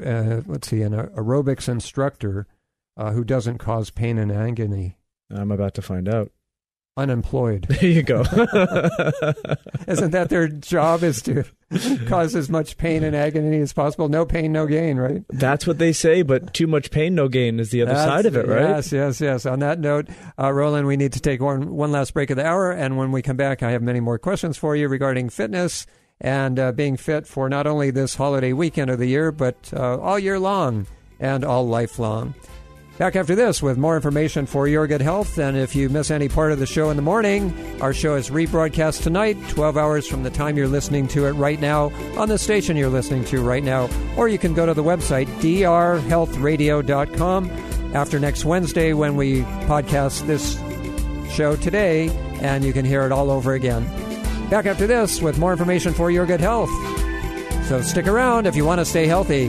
aerobics instructor who doesn't cause pain and agony? I'm about to find out. Unemployed. There you go. Isn't that their job, is to cause as much pain and agony as possible. No pain, no gain, right? That's what they say, but too much pain, no gain is the other side of it, right? Yes. On that note, Roland, we need to take one last break of the hour, and when we come back, I have many more questions for you regarding fitness and being fit for not only this holiday weekend of the year, but all year long and all lifelong. Back after this with more information for your good health. And if you miss any part of the show in the morning, our show is rebroadcast tonight, 12 hours from the time you're listening to it right now on the station you're listening to right now. Or you can go to the website, drhealthradio.com, after next Wednesday when we podcast this show today, and you can hear it all over again. Back after this with more information for your good health. So stick around if you want to stay healthy.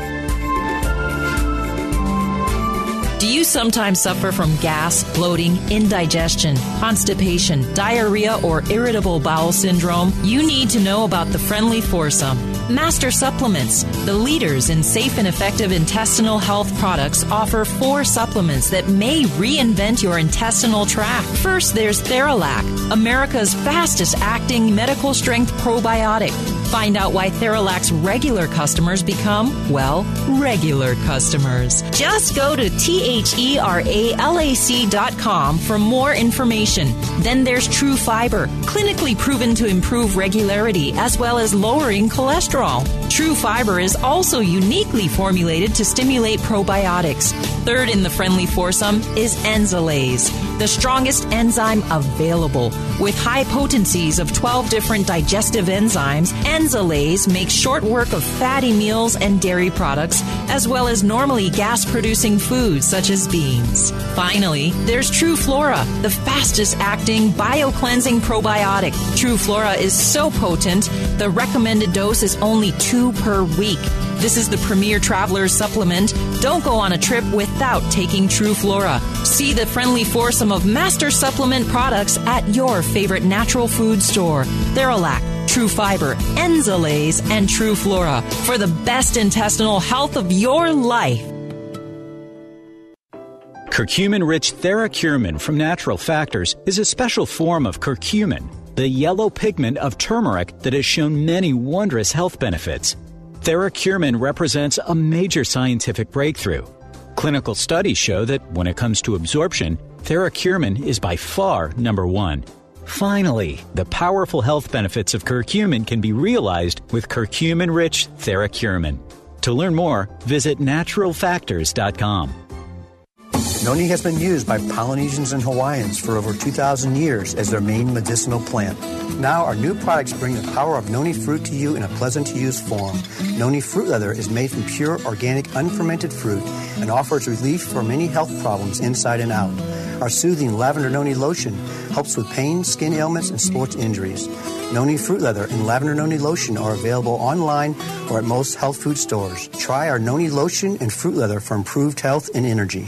Do you sometimes suffer from gas, bloating, indigestion, constipation, diarrhea, or irritable bowel syndrome? You need to know about the Friendly Foursome. Master Supplements, the leaders in safe and effective intestinal health products, offer 4 supplements that may reinvent your intestinal tract. First, there's Theralac, America's fastest-acting medical-strength probiotic. Find out why Theralac's regular customers become, well, regular customers. Just go to THERALAC.com for more information. Then there's True Fiber, clinically proven to improve regularity as well as lowering cholesterol. True Fiber is also uniquely formulated to stimulate probiotics. Third in the Friendly Foursome is Enzalase, the strongest enzyme available. With high potencies of 12 different digestive enzymes, Enzalase makes short work of fatty meals and dairy products, as well as normally gas-producing foods such as beans. Finally, there's True Flora, the fastest-acting bio-cleansing probiotic. True Flora is so potent, the recommended dose is only 2 per week. This is the premier traveler's supplement. Don't go on a trip without taking True Flora. See the Friendly Foursome of Master Supplement products at your favorite natural food store. Theralac, True Fiber, Enzalase, and True Flora for the best intestinal health of your life. Curcumin-rich TheraCurmin from Natural Factors is a special form of curcumin, the yellow pigment of turmeric that has shown many wondrous health benefits. TheraCurmin represents a major scientific breakthrough. Clinical studies show that when it comes to absorption, TheraCurmin is by far number 1. Finally, the powerful health benefits of curcumin can be realized with curcumin-rich TheraCurmin. To learn more, visit naturalfactors.com. Noni has been used by Polynesians and Hawaiians for over 2,000 years as their main medicinal plant. Now our new products bring the power of noni fruit to you in a pleasant-to-use form. Noni Fruit Leather is made from pure, organic, unfermented fruit and offers relief for many health problems inside and out. Our soothing Lavender Noni Lotion helps with pain, skin ailments, and sports injuries. Noni Fruit Leather and Lavender Noni Lotion are available online or at most health food stores. Try our Noni Lotion and Fruit Leather for improved health and energy.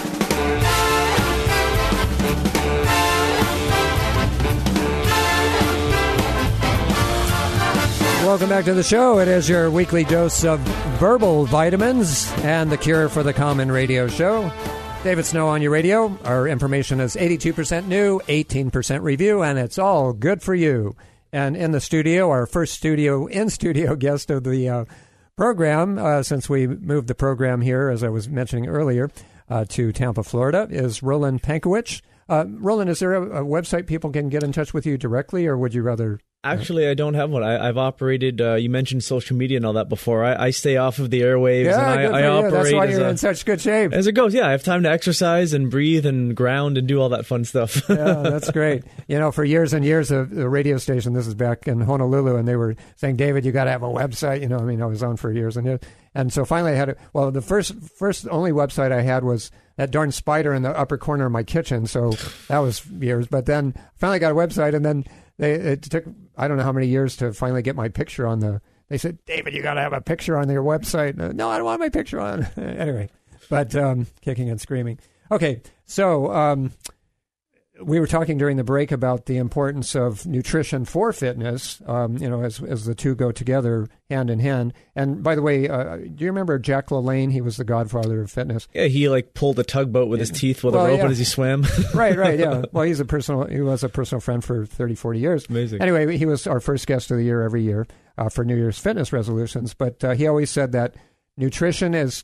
Welcome back to the show. It is your weekly dose of verbal vitamins and the cure for the common radio show. David Snow on your radio. Our information is 82% new, 18% review, and it's all good for you. And in the studio, our first in-studio guest of the program, since we moved the program here, as I was mentioning earlier, to Tampa, Florida, is Roland Pankowicz. Roland, is there a website people can get in touch with you directly, or would you rather... Actually, I don't have one. I've operated, you mentioned social media and all that before. I stay off of the airwaves, and I operate. That's why you're in such good shape. As it goes, yeah, I have time to exercise and breathe and ground and do all that fun stuff. Yeah, that's great. You know, for years and years, the radio station, this is back in Honolulu, and they were saying, David, you got to have a website. You know, I mean, I was on for years and years. And so finally I had it. Well, the first only website I had was that darn spider in the upper corner of my kitchen. So that was years. But then finally got a website, and then it took, I don't know how many years to finally get my picture on they said, David, you got to have a picture on your website. No, I don't want my picture on. Anyway, but kicking and screaming. Okay, so we were talking during the break about the importance of nutrition for fitness, as the two go together hand in hand. And by the way, do you remember Jack LaLanne? He was the godfather of fitness. Yeah, he pulled a tugboat with his teeth with a rope as he swam. Right, yeah. Well, he was a personal friend for 30, 40 years. Amazing. Anyway, he was our first guest of the year every year. for New Year's fitness resolutions. But he always said that nutrition is,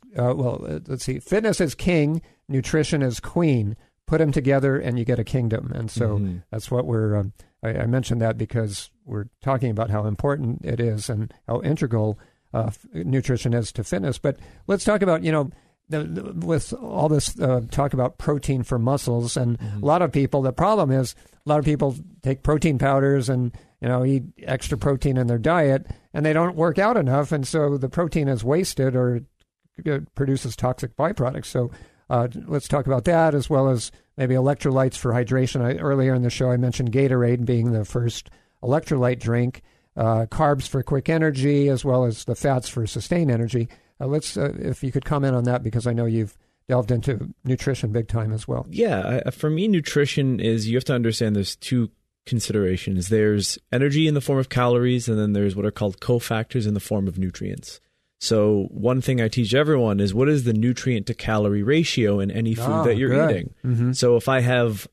fitness is king, nutrition is queen. Put them together and you get a kingdom. And so that's what we're, I mentioned that because we're talking about how important it is and how integral nutrition is to fitness. But let's talk about, with all this talk about protein for muscles, and a lot of people, the problem is a lot of people take protein powders and, eat extra protein in their diet, and they don't work out enough. And so the protein is wasted or it produces toxic byproducts. So let's talk about that, as well as maybe electrolytes for hydration. Earlier in the show, I mentioned Gatorade being the first electrolyte drink, carbs for quick energy, as well as the fats for sustained energy. Let's, if you could comment on that, because I know you've delved into nutrition big time as well. Yeah, for me, nutrition is, you have to understand there's two considerations. There's energy in the form of calories, and then there's what are called cofactors in the form of nutrients. So one thing I teach everyone is, what is the nutrient to calorie ratio in any food that you're eating? Mm-hmm. So if I have,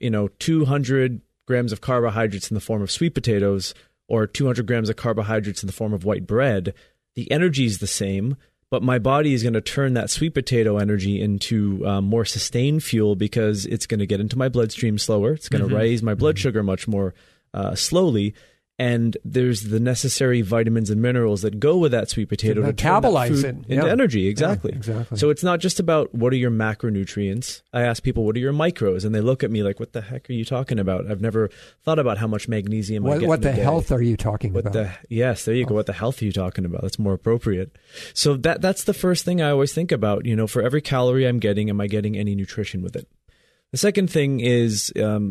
200 grams of carbohydrates in the form of sweet potatoes, or 200 grams of carbohydrates in the form of white bread, the energy is the same, but my body is going to turn that sweet potato energy into more sustained fuel, because it's going to get into my bloodstream slower. It's going to raise my blood sugar much more slowly. And there's the necessary vitamins and minerals that go with that sweet potato to metabolize turn that food into energy. Exactly. Yeah, exactly. So it's not just about what are your macronutrients. I ask people, what are your micros? And they look at me like, what the heck are you talking about? I've never thought about how much magnesium I get What in the a day. health are you talking about? Yes, there you go. What the health are you talking about? That's more appropriate. So that's the first thing I always think about. For every calorie I'm getting, am I getting any nutrition with it? The second thing is,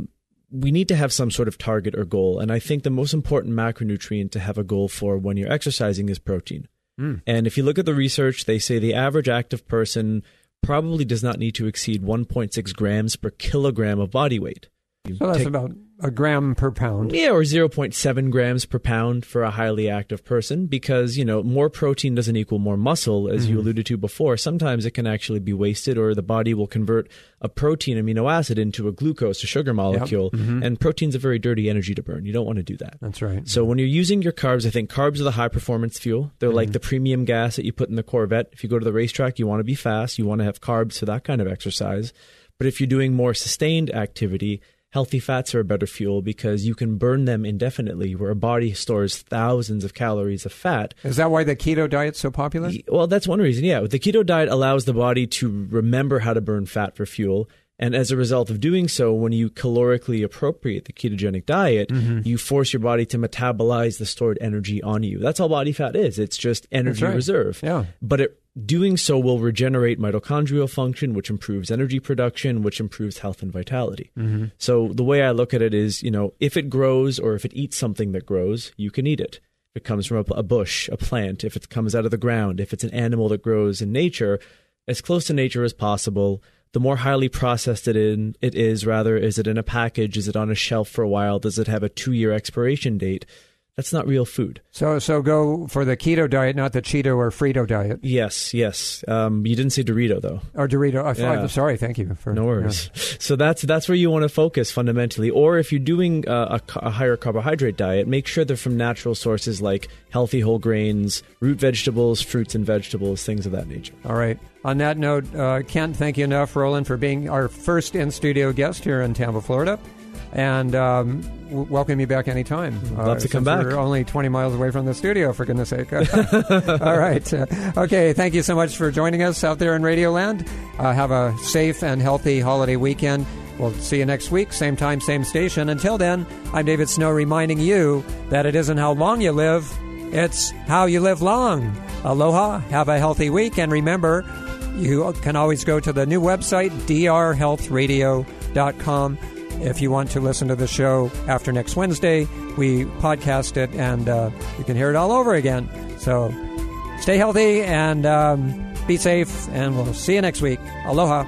we need to have some sort of target or goal. And I think the most important macronutrient to have a goal for when you're exercising is protein. And if you look at the research, they say the average active person probably does not need to exceed 1.6 grams per kilogram of body weight. So that's about a gram per pound. Yeah, or 0.7 grams per pound for a highly active person, because, more protein doesn't equal more muscle, as you alluded to before. Sometimes it can actually be wasted, or the body will convert a protein amino acid into a glucose, a sugar molecule, and protein's a very dirty energy to burn. You don't want to do that. That's right. So when you're using your carbs, I think carbs are the high-performance fuel. They're like the premium gas that you put in the Corvette. If you go to the racetrack, you want to be fast. You want to have carbs for that kind of exercise. But if you're doing more sustained activity, healthy fats are a better fuel, because you can burn them indefinitely, where a body stores thousands of calories of fat. Is that why the keto diet's so popular? Well, that's one reason, yeah. The keto diet allows the body to remember how to burn fat for fuel. And as a result of doing so, when you calorically appropriate the ketogenic diet, you force your body to metabolize the stored energy on you. That's all body fat is. It's just energy reserve. Yeah. But doing so will regenerate mitochondrial function, which improves energy production, which improves health and vitality. So the way I look at it is, if it grows, or if it eats something that grows, you can eat it. If it comes from a bush, a plant, if it comes out of the ground, if it's an animal that grows in nature, as close to nature as possible. The more highly processed is it in a package? Is it on a shelf for a while? Does it have a 2-year expiration date? That's not real food. So go for the keto diet, not the Cheeto or Frito diet. Yes. You didn't say Dorito, though. Or Dorito. I'm sorry. Thank you. No worries. Yeah. So that's where you want to focus fundamentally. Or if you're doing a higher carbohydrate diet, make sure they're from natural sources like healthy whole grains, root vegetables, fruits and vegetables, things of that nature. All right. On that note, can't thank you enough, Roland, for being our first in-studio guest here in Tampa, Florida. And welcome you back anytime. Love to come back. We're only 20 miles away from the studio, for goodness sake. All right. Okay, thank you so much for joining us out there in Radio Land. Have a safe and healthy holiday weekend. We'll see you next week, same time, same station. Until then, I'm David Snow, reminding you that it isn't how long you live, it's how you live long. Aloha, have a healthy week, and remember, you can always go to the new website, drhealthradio.com. If you want to listen to the show after next Wednesday, we podcast it, and you can hear it all over again. So stay healthy and be safe, and we'll see you next week. Aloha.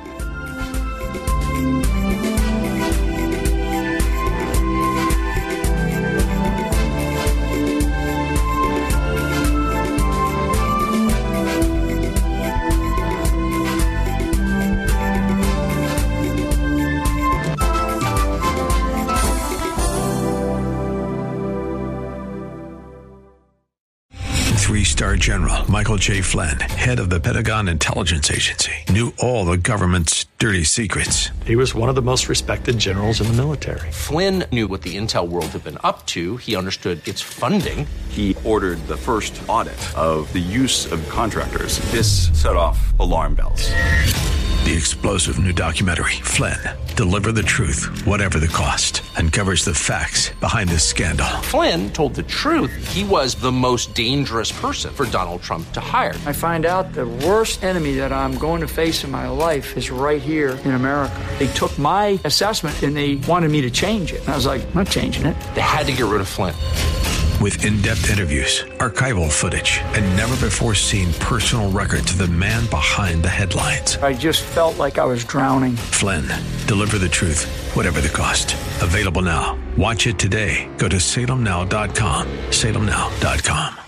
3-star general Michael J. Flynn, head of the Pentagon Intelligence Agency, knew all the government's dirty secrets. He was one of the most respected generals in the military. Flynn knew what the intel world had been up to. He understood its funding. He ordered the first audit of the use of contractors. This set off alarm bells. The explosive new documentary, Flynn, Deliver the Truth, Whatever the Cost, uncovers the facts behind this scandal. Flynn told the truth. He was the most dangerous person for Donald Trump to hire. I find out the worst enemy that I'm going to face in my life is right here in America. They took my assessment and they wanted me to change it. And I was like, I'm not changing it. They had to get rid of Flynn. With in-depth interviews, archival footage, and never-before-seen personal records of the man behind the headlines. I just felt like I was drowning. Flynn, Deliver the Truth, Whatever the Cost. Available now. Watch it today. Go to salemnow.com. salemnow.com.